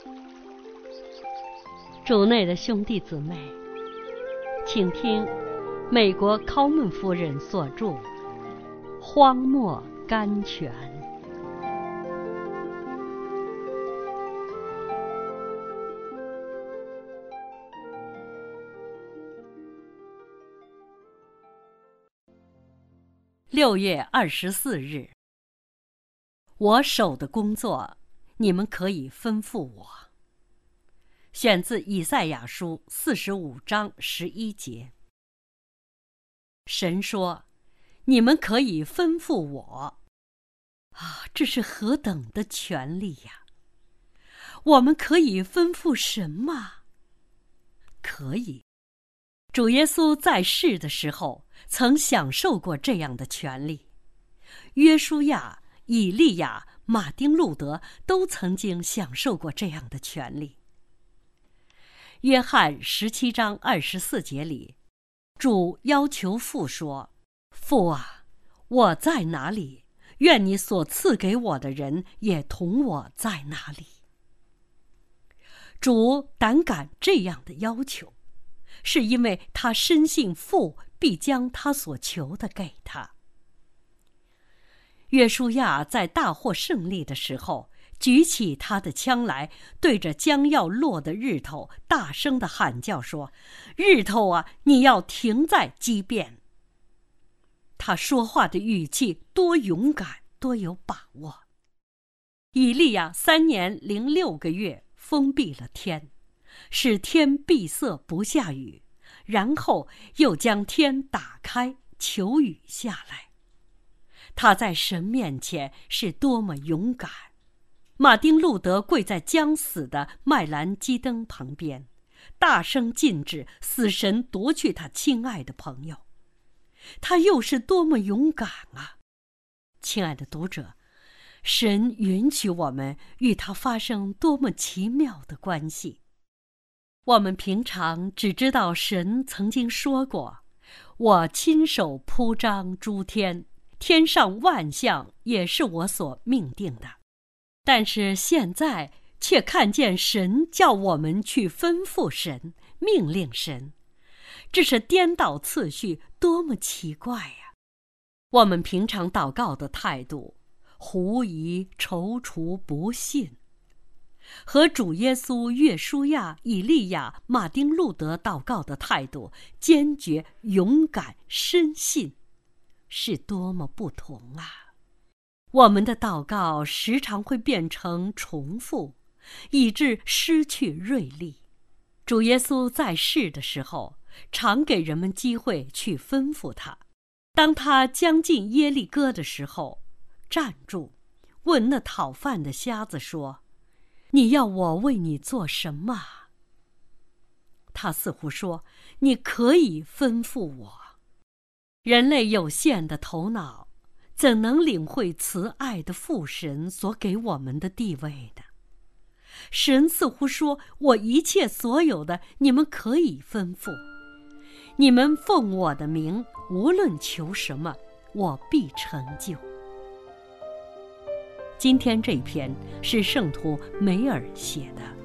主内的兄弟姊妹，请听美国考门夫人所著《荒漠甘泉》。6月24日，我手的工作，你们可以吩咐我。选自以赛亚书45章11节。神说，你们可以吩咐我。这是何等的权利呀！我们可以吩咐神吗？可以。主耶稣在世的时候曾享受过这样的权利，约书亚、以利亚、马丁路德都曾经享受过这样的权利。约翰17章24节里，主要求父说，父啊，我在哪里，愿你所赐给我的人也同我在哪里。主胆敢这样的要求，是因为他深信父必将他所求的给他。约书亚在大获胜利的时候，举起他的枪来，对着将要落的日头大声地喊叫说，日头啊，你要停在激变。他说话的语气多勇敢，多有把握。以利亚3年06个月封闭了天，使天闭塞不下雨，然后又将天打开，求雨下来。他在神面前是多么勇敢。马丁路德跪在将死的麦兰基登旁边，大声禁止死神夺去他亲爱的朋友。他又是多么勇敢啊！亲爱的读者，神允许我们与他发生多么奇妙的关系。我们平常只知道神曾经说过，我亲手铺张诸天，天上万象也是我所命定的。但是现在却看见神叫我们去吩咐神，命令神，这是颠倒次序，多么奇怪呀！我们平常祷告的态度，狐疑、踌躇、不信，和主耶稣、约书亚、以利亚、马丁路德祷告的态度，坚决、勇敢、深信，是多么不同啊！我们的祷告时常会变成重复，以致失去锐利。主耶稣在世的时候，常给人们机会去吩咐他。当他将近耶利哥的时候，站住，问那讨饭的瞎子说，你要我为你做什么？他似乎说，你可以吩咐我。人类有限的头脑，怎能领会慈爱的父神所给我们的地位呢？神似乎说，我一切所有的，你们可以吩咐。你们奉我的名，无论求什么，我必成就。今天这篇是圣徒梅尔写的。